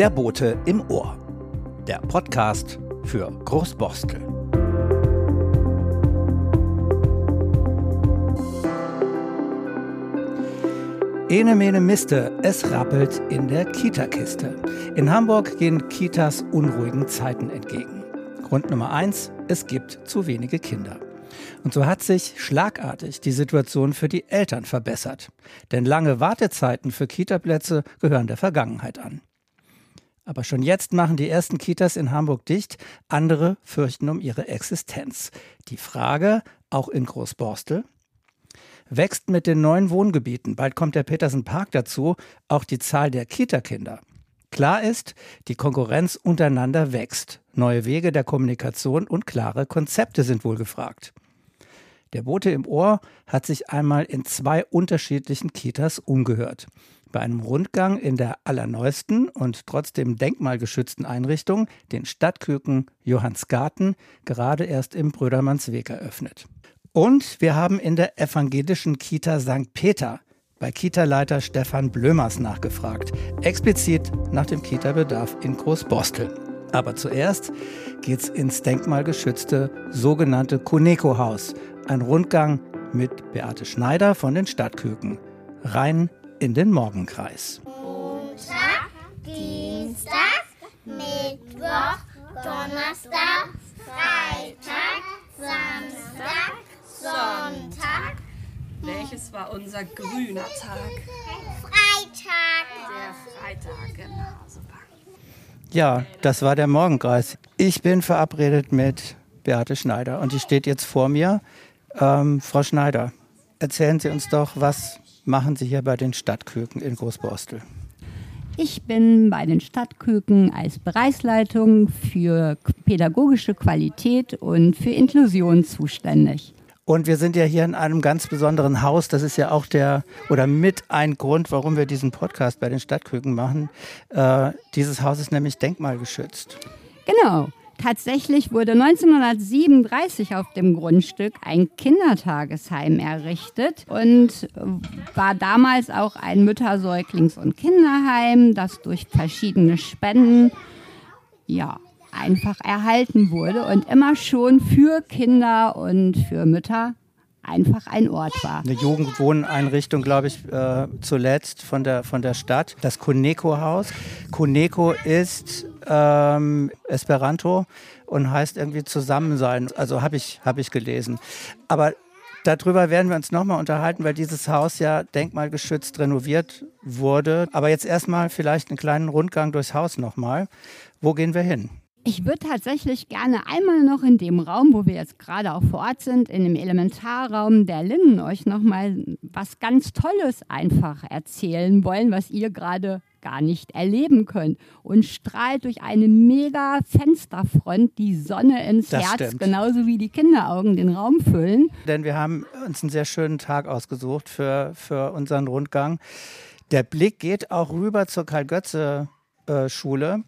Der Bote im Ohr. Der Podcast für Großborstel. Ene mene Miste, es rappelt in der Kita-Kiste. In Hamburg gehen Kitas unruhigen Zeiten entgegen. Grund Nummer 1, es gibt zu wenige Kinder. Und so hat sich schlagartig die Situation für die Eltern verbessert. Denn lange Wartezeiten für Kitaplätze gehören der Vergangenheit an. Aber schon jetzt machen die ersten Kitas in Hamburg dicht. Andere fürchten um ihre Existenz. Die Frage, auch in Großborstel, wächst mit den neuen Wohngebieten. Bald kommt der Petersen-Park dazu, auch die Zahl der Kita-Kinder. Klar ist, die Konkurrenz untereinander wächst. Neue Wege der Kommunikation und klare Konzepte sind wohl gefragt. Der Bote im Ohr hat sich einmal in 2 unterschiedlichen Kitas umgehört. Bei einem Rundgang in der allerneuesten und trotzdem denkmalgeschützten Einrichtung, den Stadtküken Johannsgarten, gerade erst im Brödermannsweg eröffnet. Und wir haben in der evangelischen Kita St. Peter bei Kita-Leiter Stefan Blömers nachgefragt, explizit nach dem Kita-Bedarf in Großborstel. Aber zuerst geht's ins denkmalgeschützte sogenannte Coneco-Haus. Ein Rundgang mit Beate Schneider von den Stadtküken. Rein in den Morgenkreis. Montag, Dienstag, Mittwoch, Donnerstag, Freitag, Samstag, Sonntag. Welches war unser grüner Tag? Freitag. Der Freitag, genau, super. Ja, das war der Morgenkreis. Ich bin verabredet mit Beate Schneider und die steht jetzt vor mir. Frau Schneider, erzählen Sie uns doch, was machen Sie hier bei den Stadtküken in Großborstel? Ich bin bei den Stadtküken als Bereichsleitung für pädagogische Qualität und für Inklusion zuständig. Und wir sind ja hier in einem ganz besonderen Haus. Das ist ja auch mit ein Grund, warum wir diesen Podcast bei den Stadtküken machen. Dieses Haus ist nämlich denkmalgeschützt. Genau. Tatsächlich wurde 1937 auf dem Grundstück ein Kindertagesheim errichtet und war damals auch ein Mütter-, Säuglings- und Kinderheim, das durch verschiedene Spenden einfach erhalten wurde und immer schon für Kinder und für Mütter einfach ein Ort war. Eine Jugendwohneinrichtung, glaube ich, zuletzt von der Stadt. Das Coneco-Haus. Coneco ist Esperanto und heißt irgendwie Zusammensein. Also habe ich gelesen. Aber darüber werden wir uns nochmal unterhalten, weil dieses Haus ja denkmalgeschützt renoviert wurde. Aber jetzt erstmal vielleicht einen kleinen Rundgang durchs Haus nochmal. Wo gehen wir hin? Ich würde tatsächlich gerne einmal noch in dem Raum, wo wir jetzt gerade auch vor Ort sind, in dem Elementarraum der Linden, euch nochmal was ganz Tolles einfach erzählen wollen, was ihr gerade gar nicht erleben könnt. Und strahlt durch eine mega Fensterfront die Sonne ins Das Herz, stimmt. Genauso wie die Kinderaugen den Raum füllen. Denn wir haben uns einen sehr schönen Tag ausgesucht für unseren Rundgang. Der Blick geht auch rüber zur Karl-Götze-Schule.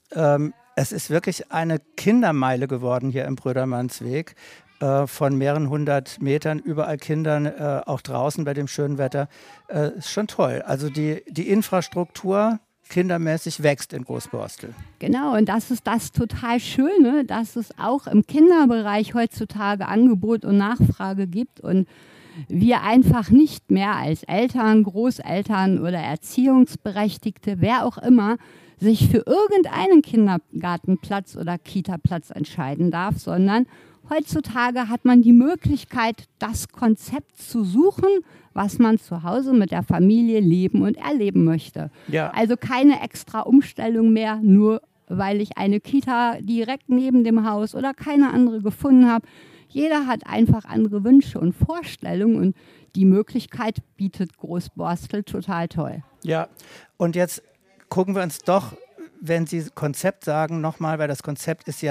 Es ist wirklich eine Kindermeile geworden hier im Brödermannsweg. Von mehreren 100 Metern, überall Kindern, auch draußen bei dem schönen Wetter. Ist schon toll. Also die Infrastruktur kindermäßig wächst in Großborstel. Genau, und das ist das total Schöne, dass es auch im Kinderbereich heutzutage Angebot und Nachfrage gibt und wir einfach nicht mehr als Eltern, Großeltern oder Erziehungsberechtigte, wer auch immer, sich für irgendeinen Kindergartenplatz oder Kitaplatz entscheiden darf, sondern heutzutage hat man die Möglichkeit, das Konzept zu suchen, was man zu Hause mit der Familie leben und erleben möchte. Ja. Also keine extra Umstellung mehr, nur weil ich eine Kita direkt neben dem Haus oder keine andere gefunden habe. Jeder hat einfach andere Wünsche und Vorstellungen und die Möglichkeit bietet Großborstel total toll. Ja, und jetzt gucken wir uns doch, wenn Sie Konzept sagen, nochmal, weil das Konzept ist ja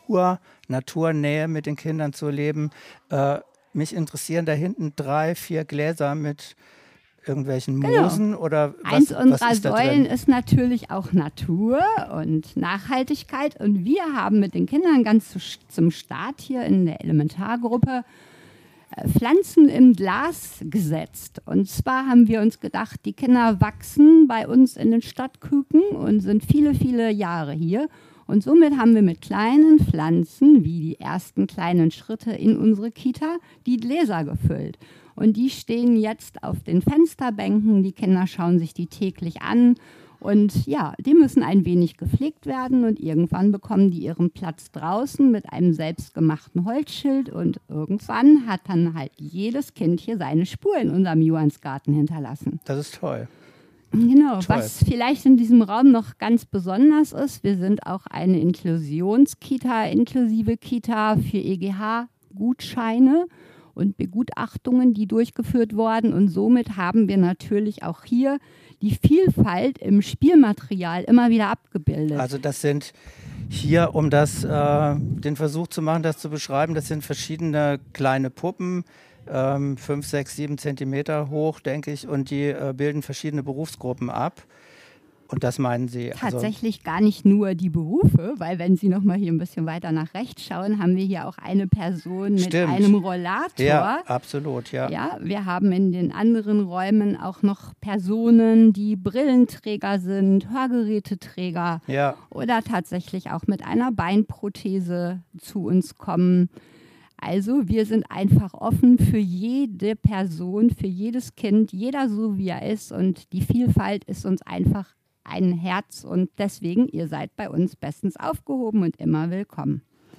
Naturnähe mit den Kindern zu leben. Mich interessieren da hinten 3, 4 Gläser mit irgendwelchen Moosen oder was? Eins unserer was ist da Säulen drin? ist natürlich auch Natur und Nachhaltigkeit. Und wir haben mit den Kindern ganz zum Start hier in der Elementargruppe Pflanzen im Glas gesetzt. Und zwar haben wir uns gedacht, die Kinder wachsen bei uns in den Stadtküken und sind viele, viele Jahre hier. Und somit haben wir mit kleinen Pflanzen, wie die ersten kleinen Schritte in unsere Kita, die Gläser gefüllt. Und die stehen jetzt auf den Fensterbänken. Die Kinder schauen sich die täglich an. Und ja, die müssen ein wenig gepflegt werden und irgendwann bekommen die ihren Platz draußen mit einem selbstgemachten Holzschild und irgendwann hat dann halt jedes Kind hier seine Spur in unserem Johannsgarten hinterlassen. Das ist toll. Genau, Toll. was vielleicht in diesem Raum noch ganz besonders ist, wir sind auch eine Inklusionskita, inklusive Kita für EGH-Gutscheine und Begutachtungen, die durchgeführt wurden. Und somit haben wir natürlich auch hier die Vielfalt im Spielmaterial immer wieder abgebildet. Also das sind hier, um den Versuch zu machen, das zu beschreiben, das sind verschiedene kleine Puppen, 5, 6, 7 Zentimeter hoch, denke ich, und die bilden verschiedene Berufsgruppen ab. Und das meinen Sie? Tatsächlich gar nicht nur die Berufe, weil wenn Sie noch mal hier ein bisschen weiter nach rechts schauen, haben wir hier auch eine Person mit einem Rollator. Ja, absolut, ja. Ja, wir haben in den anderen Räumen auch noch Personen, die Brillenträger sind, Hörgeräteträger oder tatsächlich auch mit einer Beinprothese zu uns kommen. Also wir sind einfach offen für jede Person, für jedes Kind, jeder so wie er ist und die Vielfalt ist uns einfach ein Herz und deswegen, ihr seid bei uns bestens aufgehoben und immer willkommen.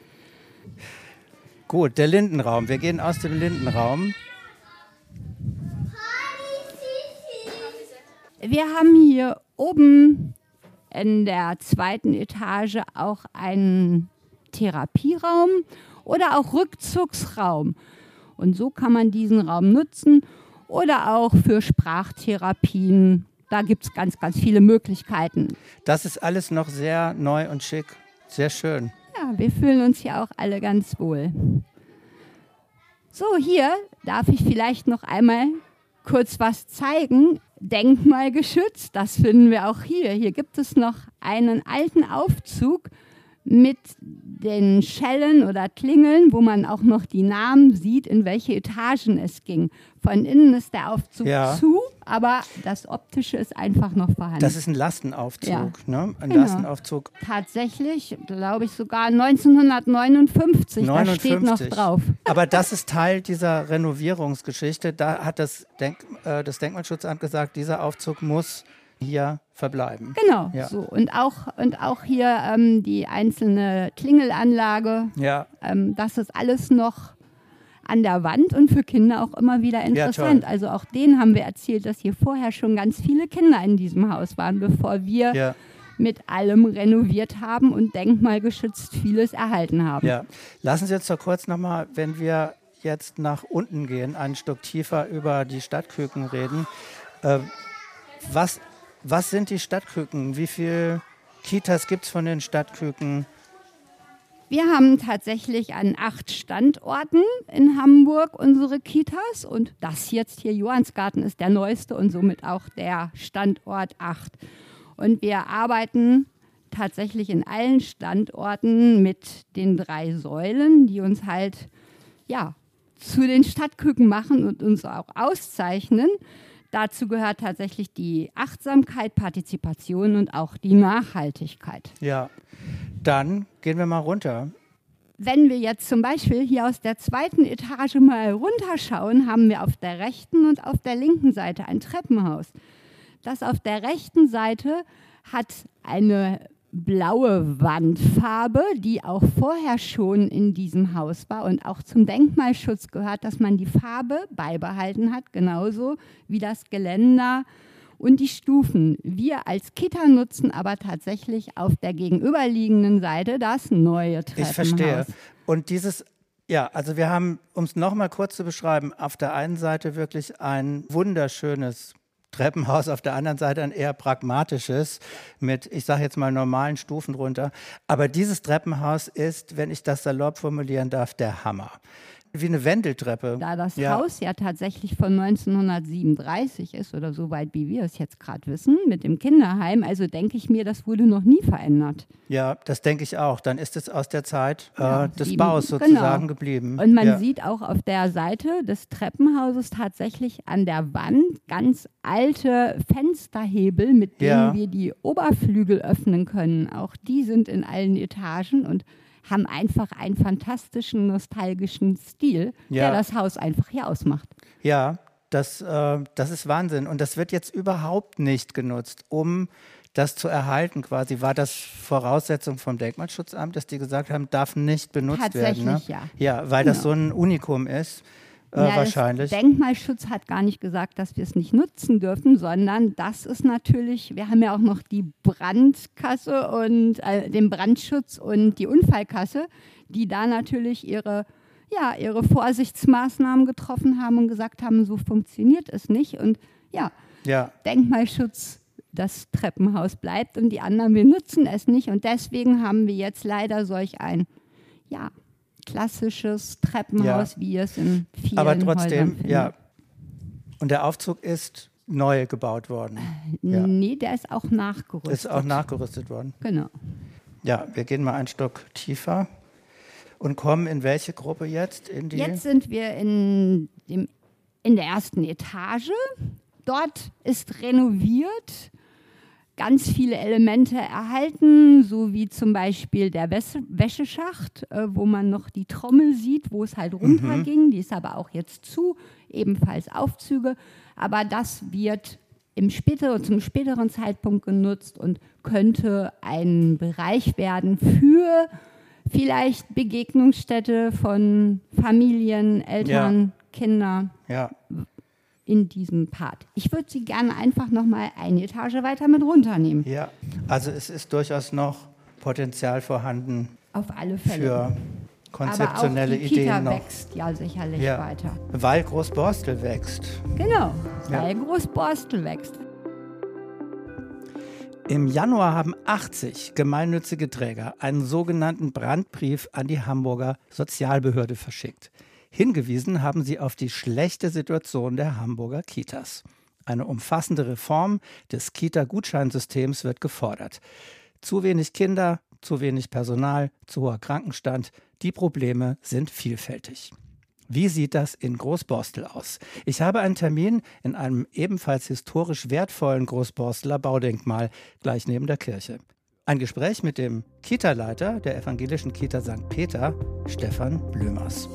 Gut, der Lindenraum. Wir gehen aus dem Lindenraum. Wir haben hier oben in der 2. Etage auch einen Therapieraum oder auch Rückzugsraum. Und so kann man diesen Raum nutzen oder auch für Sprachtherapien. Da gibt es ganz, ganz viele Möglichkeiten. Das ist alles noch sehr neu und schick. Sehr schön. Ja, wir fühlen uns hier auch alle ganz wohl. So, hier darf ich vielleicht noch einmal kurz was zeigen. Denkmalgeschützt, das finden wir auch hier. Hier gibt es noch einen alten Aufzug mit den Schellen oder Klingeln, wo man auch noch die Namen sieht, in welche Etagen es ging. Von innen ist der Aufzug zu, aber das Optische ist einfach noch vorhanden. Das ist ein Lastenaufzug, ne? Ein Genau. Lastenaufzug. Tatsächlich, glaube ich, sogar 1959, da steht noch drauf. Aber das ist Teil dieser Renovierungsgeschichte. Da hat das Denkmalschutzamt gesagt, dieser Aufzug muss hier verbleiben. Genau, ja. So. Und auch hier die einzelne Klingelanlage. Ja. Das ist alles noch an der Wand und für Kinder auch immer wieder interessant. Ja, also auch denen haben wir erzählt, dass hier vorher schon ganz viele Kinder in diesem Haus waren, bevor wir mit allem renoviert haben und denkmalgeschützt vieles erhalten haben. Ja. Lassen Sie uns doch kurz nochmal, wenn wir jetzt nach unten gehen, ein Stück tiefer über die Stadtküken reden. Was sind die Stadtküken? Wie viele Kitas gibt es von den Stadtküken? Wir haben tatsächlich an 8 Standorten in Hamburg unsere Kitas und das jetzt hier Johannsgarten ist der neueste und somit auch der Standort 8. Und wir arbeiten tatsächlich in allen Standorten mit den 3 Säulen, die uns halt zu den Stadtküken machen und uns auch auszeichnen. Dazu gehört tatsächlich die Achtsamkeit, Partizipation und auch die Nachhaltigkeit. Ja, dann gehen wir mal runter. Wenn wir jetzt zum Beispiel hier aus der 2. Etage mal runterschauen, haben wir auf der rechten und auf der linken Seite ein Treppenhaus. Das auf der rechten Seite hat eine blaue Wandfarbe, die auch vorher schon in diesem Haus war und auch zum Denkmalschutz gehört, dass man die Farbe beibehalten hat, genauso wie das Geländer und die Stufen. Wir als Kita nutzen aber tatsächlich auf der gegenüberliegenden Seite das neue Treppenhaus. Ich verstehe. Und also wir haben, um es nochmal kurz zu beschreiben, auf der einen Seite wirklich ein wunderschönes Treppenhaus, auf der anderen Seite ein eher pragmatisches mit, ich sage jetzt mal, normalen Stufen runter. Aber dieses Treppenhaus ist, wenn ich das salopp formulieren darf, der Hammer. wie eine Wendeltreppe. Da das Haus ja tatsächlich von 1937 ist oder so weit, wie wir es jetzt gerade wissen, mit dem Kinderheim, also denke ich mir, das wurde noch nie verändert. Ja, das denke ich auch. Dann ist es aus der Zeit des Baus sozusagen geblieben. Und man sieht auch auf der Seite des Treppenhauses tatsächlich an der Wand ganz alte Fensterhebel, mit denen wir die Oberflügel öffnen können. Auch die sind in allen Etagen und haben einfach einen fantastischen, nostalgischen Stil, der das Haus einfach hier ausmacht. Ja, das ist Wahnsinn. Und das wird jetzt überhaupt nicht genutzt, um das zu erhalten quasi. War das Voraussetzung vom Denkmalschutzamt, dass die gesagt haben, darf nicht benutzt werden? Tatsächlich, ne? Ja, weil das so ein Unikum ist. Wahrscheinlich. Der Denkmalschutz hat gar nicht gesagt, dass wir es nicht nutzen dürfen, sondern das ist natürlich, wir haben ja auch noch die Brandkasse und den Brandschutz und die Unfallkasse, die da natürlich ihre Vorsichtsmaßnahmen getroffen haben und gesagt haben, so funktioniert es nicht. Und Denkmalschutz, das Treppenhaus bleibt und die anderen, wir nutzen es nicht. Und deswegen haben wir jetzt leider solch ein, klassisches Treppenhaus, wie es in vielen Aber trotzdem, Häusern findet. Und der Aufzug ist neu gebaut worden. Nee, der ist auch nachgerüstet. Ist auch nachgerüstet worden. Genau. Ja, wir gehen mal ein Stück tiefer und kommen in welche Gruppe jetzt? Jetzt sind wir in der ersten Etage. Dort ist renoviert, ganz viele Elemente erhalten, so wie zum Beispiel der Wäscheschacht, wo man noch die Trommel sieht, wo es halt runterging. Die ist aber auch jetzt zu, ebenfalls Aufzüge. Aber das wird zum späteren Zeitpunkt genutzt und könnte ein Bereich werden für vielleicht Begegnungsstätte von Familien, Eltern, Kinder. Ja. In diesem Part. Ich würde sie gerne einfach nochmal eine Etage weiter mit runternehmen. Ja, also es ist durchaus noch Potenzial vorhanden. Auf alle Fälle. Für konzeptionelle Aber auch die Ideen Kita noch. wächst ja sicherlich weiter. Weil Großborstel wächst. Genau, weil Großborstel wächst. Im Januar haben 80 gemeinnützige Träger einen sogenannten Brandbrief an die Hamburger Sozialbehörde verschickt. Hingewiesen haben sie auf die schlechte Situation der Hamburger Kitas. Eine umfassende Reform des Kita-Gutscheinsystems wird gefordert. Zu wenig Kinder, zu wenig Personal, zu hoher Krankenstand. Die Probleme sind vielfältig. Wie sieht das in Großborstel aus? Ich habe einen Termin in einem ebenfalls historisch wertvollen Großborsteler Baudenkmal gleich neben der Kirche. Ein Gespräch mit dem Kita-Leiter der evangelischen Kita St. Peter, Stefan Blömers.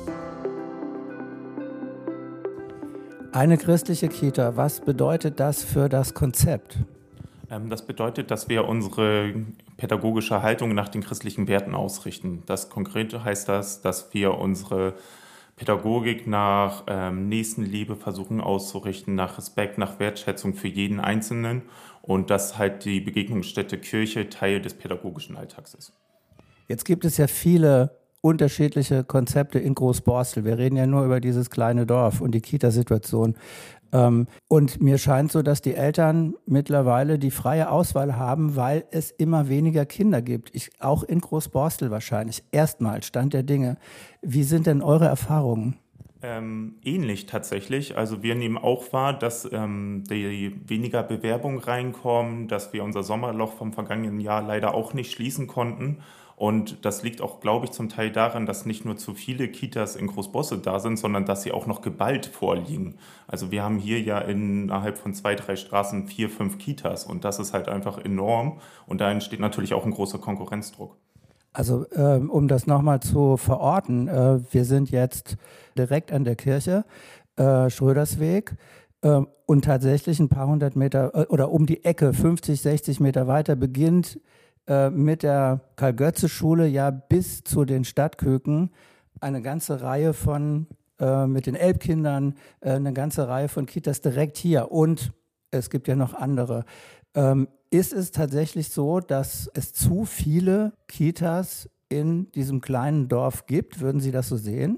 Eine christliche Kita, was bedeutet das für das Konzept? Das bedeutet, dass wir unsere pädagogische Haltung nach den christlichen Werten ausrichten. Das Konkrete heißt dass wir unsere Pädagogik nach Nächstenliebe versuchen auszurichten, nach Respekt, nach Wertschätzung für jeden Einzelnen und dass halt die Begegnungsstätte Kirche Teil des pädagogischen Alltags ist. Jetzt gibt es ja viele unterschiedliche Konzepte in Großborstel. Wir reden ja nur über dieses kleine Dorf und die Kita-Situation. Und mir scheint so, dass die Eltern mittlerweile die freie Auswahl haben, weil es immer weniger Kinder gibt. Auch in Großborstel wahrscheinlich. Erstmal Stand der Dinge. Wie sind denn eure Erfahrungen? Ähnlich tatsächlich. Also wir nehmen auch wahr, dass die weniger Bewerbungen reinkommen, dass wir unser Sommerloch vom vergangenen Jahr leider auch nicht schließen konnten. Und das liegt auch, glaube ich, zum Teil daran, dass nicht nur zu viele Kitas in Großborstel da sind, sondern dass sie auch noch geballt vorliegen. Also wir haben hier ja innerhalb von 2-3 Straßen 4-5 Kitas und das ist halt einfach enorm. Und da entsteht natürlich auch ein großer Konkurrenzdruck. Also um das nochmal zu verorten, wir sind jetzt direkt an der Kirche, Schrödersweg. Und tatsächlich ein paar hundert Meter oder um die Ecke, 50, 60 Meter weiter, beginnt mit der Karl-Götze-Schule ja bis zu den Stadtköken eine ganze Reihe von, mit den Elbkindern, eine ganze Reihe von Kitas direkt hier. Und es gibt ja noch andere. Ist es tatsächlich so, dass es zu viele Kitas in diesem kleinen Dorf gibt? Würden Sie das so sehen? Ich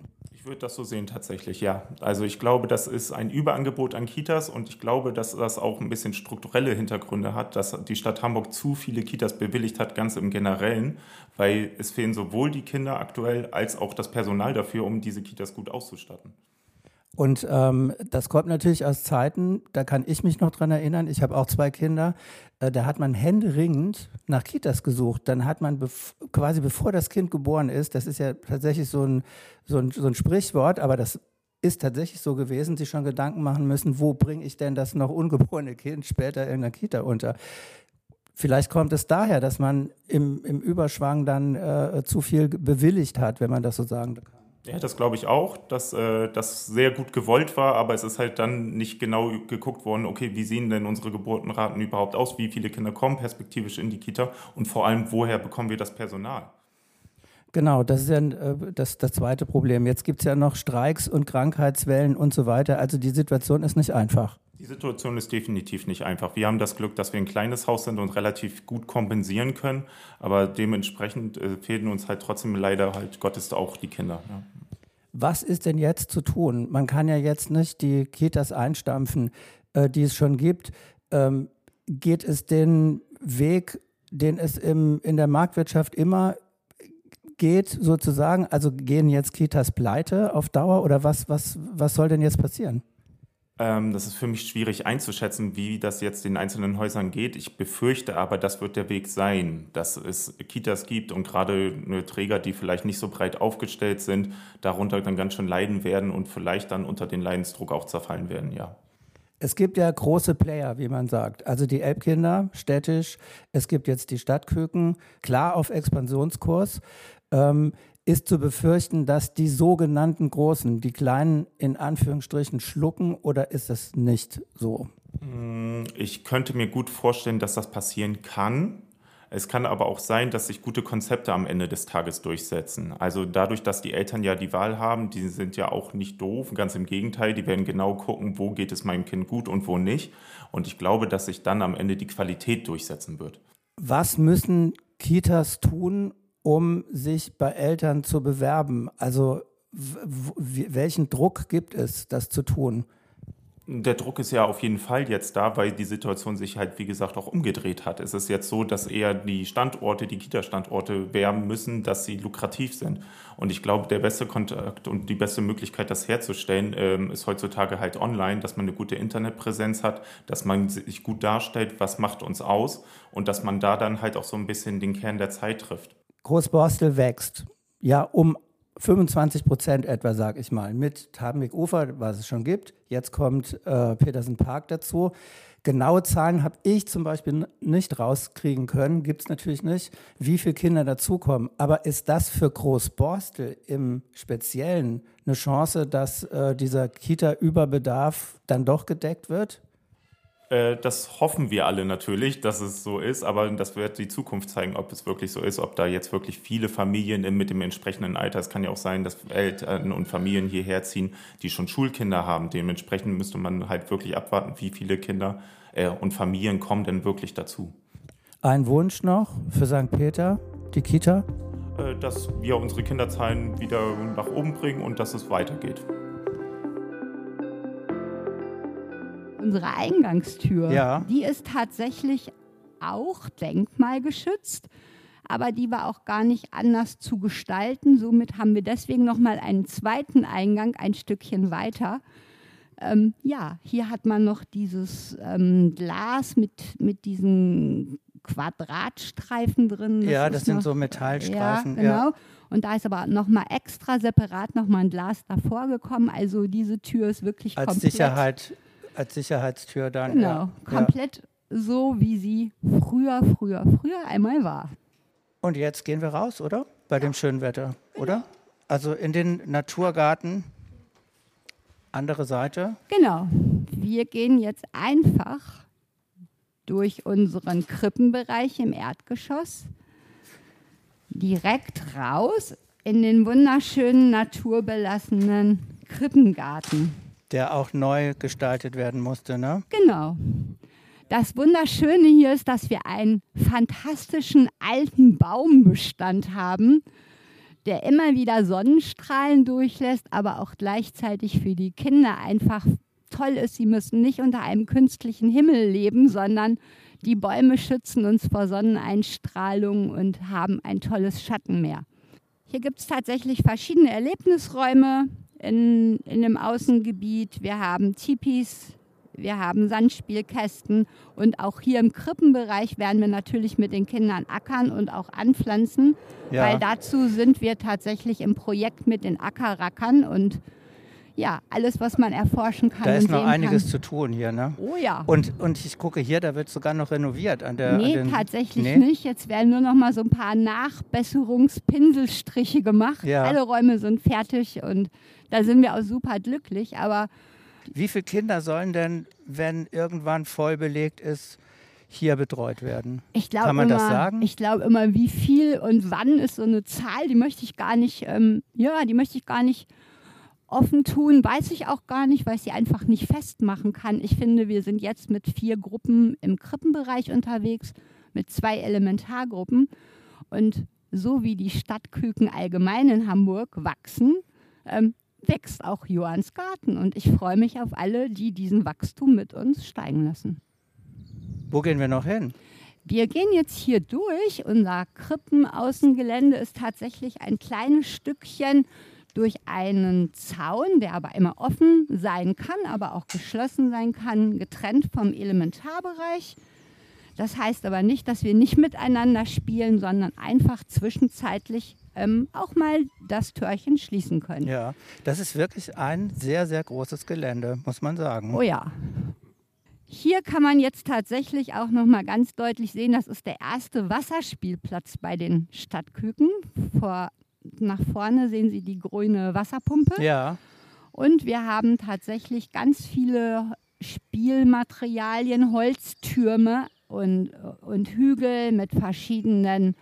Ich würde das so sehen tatsächlich, ja. Also ich glaube, das ist ein Überangebot an Kitas und ich glaube, dass das auch ein bisschen strukturelle Hintergründe hat, dass die Stadt Hamburg zu viele Kitas bewilligt hat, ganz im Generellen, weil es fehlen sowohl die Kinder aktuell als auch das Personal dafür, um diese Kitas gut auszustatten. Und das kommt natürlich aus Zeiten, da kann ich mich noch dran erinnern, ich habe auch 2 Kinder, da hat man händeringend nach Kitas gesucht. Dann hat man quasi bevor das Kind geboren ist, das ist ja tatsächlich so ein Sprichwort, aber das ist tatsächlich so gewesen, sich schon Gedanken machen müssen, wo bringe ich denn das noch ungeborene Kind später in der Kita unter. Vielleicht kommt es daher, dass man im Überschwang dann zu viel bewilligt hat, wenn man das so sagen kann. Ja, das glaube ich auch, dass das sehr gut gewollt war, aber es ist halt dann nicht genau geguckt worden, okay, wie sehen denn unsere Geburtenraten überhaupt aus, wie viele Kinder kommen perspektivisch in die Kita und vor allem, woher bekommen wir das Personal? Genau, das ist ja das zweite Problem. Jetzt gibt es ja noch Streiks und Krankheitswellen und so weiter, also die Situation ist nicht einfach. Die Situation ist definitiv nicht einfach. Wir haben das Glück, dass wir ein kleines Haus sind und relativ gut kompensieren können, aber dementsprechend fehlen uns halt trotzdem leider halt Gottes auch die Kinder. Ja. Was ist denn jetzt zu tun? Man kann ja jetzt nicht die Kitas einstampfen, die es schon gibt. Geht es den Weg, den es in der Marktwirtschaft immer geht, sozusagen? Also gehen jetzt Kitas pleite auf Dauer oder was soll denn jetzt passieren? Das ist für mich schwierig einzuschätzen, wie das jetzt den einzelnen Häusern geht. Ich befürchte aber, das wird der Weg sein, dass es Kitas gibt und gerade Träger, die vielleicht nicht so breit aufgestellt sind, darunter dann ganz schön leiden werden und vielleicht dann unter den Leidensdruck auch zerfallen werden, ja. Es gibt ja große Player, wie man sagt. Also die Elbkinder, städtisch. Es gibt jetzt die Stadtküken, klar auf Expansionskurs. Ist zu befürchten, dass die sogenannten Großen, die Kleinen in Anführungsstrichen schlucken oder ist es nicht so? Ich könnte mir gut vorstellen, dass das passieren kann. Es kann aber auch sein, dass sich gute Konzepte am Ende des Tages durchsetzen. Also dadurch, dass die Eltern ja die Wahl haben, die sind ja auch nicht doof, ganz im Gegenteil, die werden genau gucken, wo geht es meinem Kind gut und wo nicht. Und ich glaube, dass sich dann am Ende die Qualität durchsetzen wird. Was müssen Kitas tun, um sich bei Eltern zu bewerben? Also welchen Druck gibt es, das zu tun? Der Druck ist ja auf jeden Fall jetzt da, weil die Situation sich halt, wie gesagt, auch umgedreht hat. Es ist jetzt so, dass eher die Kita-Standorte werben müssen, dass sie lukrativ sind. Und ich glaube, der beste Kontakt und die beste Möglichkeit, das herzustellen, ist heutzutage halt online, dass man eine gute Internetpräsenz hat, dass man sich gut darstellt, was macht uns aus und dass man da dann halt auch so ein bisschen den Kern der Zeit trifft. Großborstel wächst, ja, um 25% etwa, sag ich mal, mit Habenbeek-Ufer, was es schon gibt. Jetzt kommt Petersen Park dazu. Genaue Zahlen habe ich zum Beispiel nicht rauskriegen können, gibt es natürlich nicht, wie viele Kinder dazukommen. Aber ist das für Großborstel im Speziellen eine Chance, dass dieser Kita-Überbedarf dann doch gedeckt wird? Das hoffen wir alle natürlich, dass es so ist, aber das wird die Zukunft zeigen, ob es wirklich so ist, ob da jetzt wirklich viele Familien mit dem entsprechenden Alter, es kann ja auch sein, dass Eltern und Familien hierher ziehen, die schon Schulkinder haben. Dementsprechend müsste man halt wirklich abwarten, wie viele Kinder und Familien kommen denn wirklich dazu. Ein Wunsch noch für St. Peter, die Kita? Dass wir unsere Kinderzahlen wieder nach oben bringen und dass es weitergeht. Unsere Eingangstür, ja, die ist tatsächlich auch denkmalgeschützt, aber die war auch gar nicht anders zu gestalten. Somit haben wir deswegen nochmal einen zweiten Eingang ein Stückchen weiter. Hier hat man noch dieses Glas mit diesen Quadratstreifen drin. Das sind so Metallstreifen. Ja, genau. Ja. Und da ist aber nochmal extra separat nochmal ein Glas davor gekommen. Also diese Tür ist wirklich als komplett... Als Sicherheitstür dann. Genau, komplett so, wie sie früher einmal war. Und jetzt gehen wir raus, oder? Bei dem schönen Wetter, oder? Also in den Naturgarten, andere Seite. Genau, wir gehen jetzt einfach durch unseren Krippenbereich im Erdgeschoss direkt raus in den wunderschönen, naturbelassenen Krippengarten. Der auch neu gestaltet werden musste, ne? Genau. Das Wunderschöne hier ist, dass wir einen fantastischen alten Baumbestand haben, der immer wieder Sonnenstrahlen durchlässt, aber auch gleichzeitig für die Kinder einfach toll ist. Sie müssen nicht unter einem künstlichen Himmel leben, sondern die Bäume schützen uns vor Sonneneinstrahlung und haben ein tolles Schattenmeer. Hier gibt es tatsächlich verschiedene Erlebnisräume in dem Außengebiet. Wir haben Tipis, wir haben Sandspielkästen und auch hier im Krippenbereich werden wir natürlich mit den Kindern ackern und auch anpflanzen, weil dazu sind wir tatsächlich im Projekt mit den Ackerrackern und ja, alles, was man erforschen kann. Da ist noch einiges zu tun hier, ne? Oh ja. Und ich gucke hier, da wird sogar noch renoviert. Tatsächlich nicht. Jetzt werden nur noch mal so ein paar Nachbesserungspinselstriche gemacht. Ja. Alle Räume sind fertig und da sind wir auch super glücklich. Aber wie viele Kinder sollen denn, wenn irgendwann voll belegt ist, hier betreut werden? Kann man das sagen? Ich glaube immer, wie viel und wann ist so eine Zahl, die möchte ich gar nicht, offen tun, weiß ich auch gar nicht, weil ich sie einfach nicht festmachen kann. Ich finde, wir sind jetzt mit 4 Gruppen im Krippenbereich unterwegs, mit 2 Elementargruppen. Und so wie die Stadtküken allgemein in Hamburg wachsen, wächst auch Johanns Garten. Und ich freue mich auf alle, die diesen Wachstum mit uns steigen lassen. Wo gehen wir noch hin? Wir gehen jetzt hier durch. Unser Krippenaußengelände ist tatsächlich ein kleines Stückchen durch einen Zaun, der aber immer offen sein kann, aber auch geschlossen sein kann, getrennt vom Elementarbereich. Das heißt aber nicht, dass wir nicht miteinander spielen, sondern einfach zwischenzeitlich auch mal das Türchen schließen können. Ja, das ist wirklich ein sehr, sehr großes Gelände, muss man sagen. Oh ja. Hier kann man jetzt tatsächlich auch noch mal ganz deutlich sehen, das ist der erste Wasserspielplatz bei den Stadtküken. Nach vorne sehen Sie die grüne Wasserpumpe. Ja. Und wir haben tatsächlich ganz viele Spielmaterialien, Holztürme und Hügel mit verschiedenen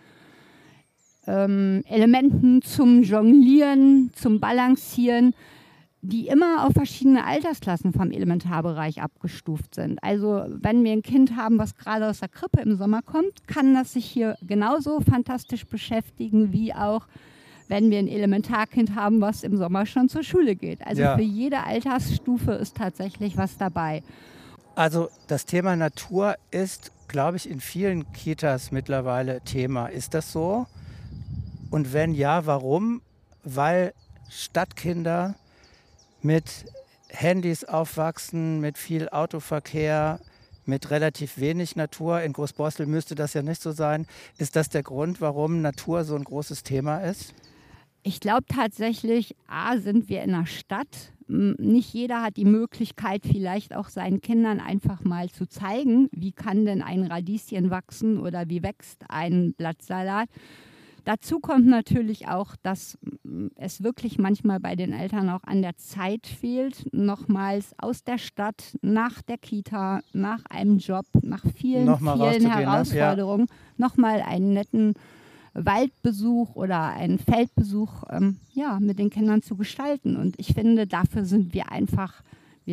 Elementen zum Jonglieren, zum Balancieren, die immer auf verschiedene Altersklassen vom Elementarbereich abgestuft sind. Also wenn wir ein Kind haben, was gerade aus der Krippe im Sommer kommt, kann das sich hier genauso fantastisch beschäftigen wie auch wenn wir ein Elementarkind haben, was im Sommer schon zur Schule geht. Also für jede Altersstufe ist tatsächlich was dabei. Also das Thema Natur ist, glaube ich, in vielen Kitas mittlerweile Thema. Ist das so? Und wenn ja, warum? Weil Stadtkinder mit Handys aufwachsen, mit viel Autoverkehr, mit relativ wenig Natur. In Großborstel müsste das ja nicht so sein. Ist das der Grund, warum Natur so ein großes Thema ist? Ich glaube tatsächlich, sind wir in einer Stadt. Nicht jeder hat die Möglichkeit, vielleicht auch seinen Kindern einfach mal zu zeigen, wie kann denn ein Radieschen wachsen oder wie wächst ein Blattsalat. Dazu kommt natürlich auch, dass es wirklich manchmal bei den Eltern auch an der Zeit fehlt, nochmals aus der Stadt, nach der Kita, nach einem Job, nach vielen Herausforderungen, nochmal einen netten Waldbesuch oder einen Feldbesuch mit den Kindern zu gestalten. Und ich finde, dafür sind wir einfach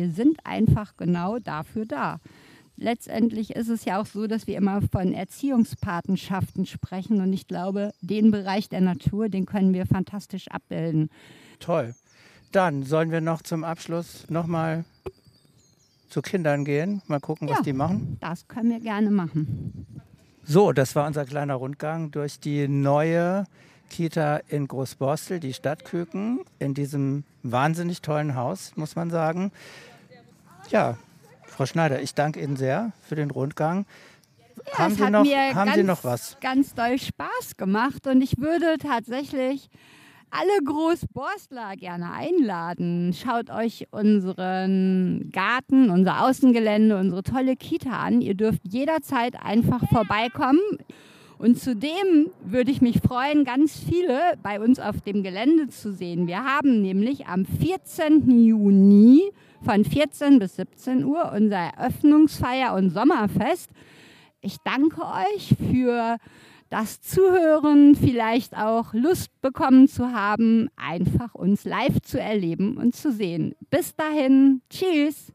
genau dafür da. Letztendlich ist es ja auch so, dass wir immer von Erziehungspatenschaften sprechen und ich glaube, den Bereich der Natur, den können wir fantastisch abbilden. Toll. Dann sollen wir noch zum Abschluss nochmal zu Kindern gehen, mal gucken, was die machen? Das können wir gerne machen. So, das war unser kleiner Rundgang durch die neue Kita in Großborstel, die Stadtküken, in diesem wahnsinnig tollen Haus, muss man sagen. Ja, Frau Schneider, ich danke Ihnen sehr für den Rundgang. Ja, haben Sie noch was? Ganz doll Spaß gemacht und ich würde tatsächlich alle Großborstler gerne einladen. Schaut euch unseren Garten, unser Außengelände, unsere tolle Kita an. Ihr dürft jederzeit einfach vorbeikommen. Und zudem würde ich mich freuen, ganz viele bei uns auf dem Gelände zu sehen. Wir haben nämlich am 14. Juni von 14 bis 17 Uhr unser Eröffnungsfeier und Sommerfest. Ich danke euch für das Zuhören, vielleicht auch Lust bekommen zu haben, einfach uns live zu erleben und zu sehen. Bis dahin, tschüss.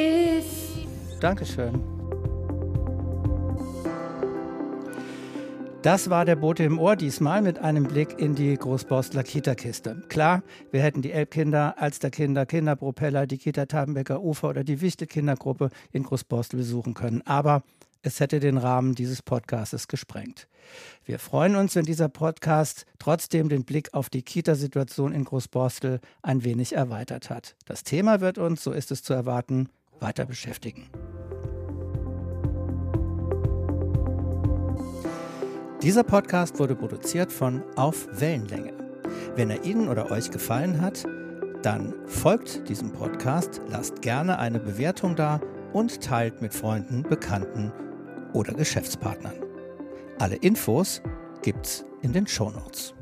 Tschüss. Dankeschön. Das war der Bote im Ohr, diesmal mit einem Blick in die Großborstler Kitakiste. Klar, wir hätten die Elbkinder, Alsterkinder, Kinderpropeller, die Kita Tabenbecker Ufer oder die Wichtel-Kindergruppe in Großborstel besuchen können. Aber es hätte den Rahmen dieses Podcastes gesprengt. Wir freuen uns, wenn dieser Podcast trotzdem den Blick auf die Kita-Situation in Großborstel ein wenig erweitert hat. Das Thema wird uns, so ist es zu erwarten, weiter beschäftigen. Dieser Podcast wurde produziert von Auf Wellenlänge. Wenn er Ihnen oder euch gefallen hat, dann folgt diesem Podcast, lasst gerne eine Bewertung da und teilt mit Freunden, Bekannten oder Geschäftspartnern. Alle Infos gibt's in den Shownotes.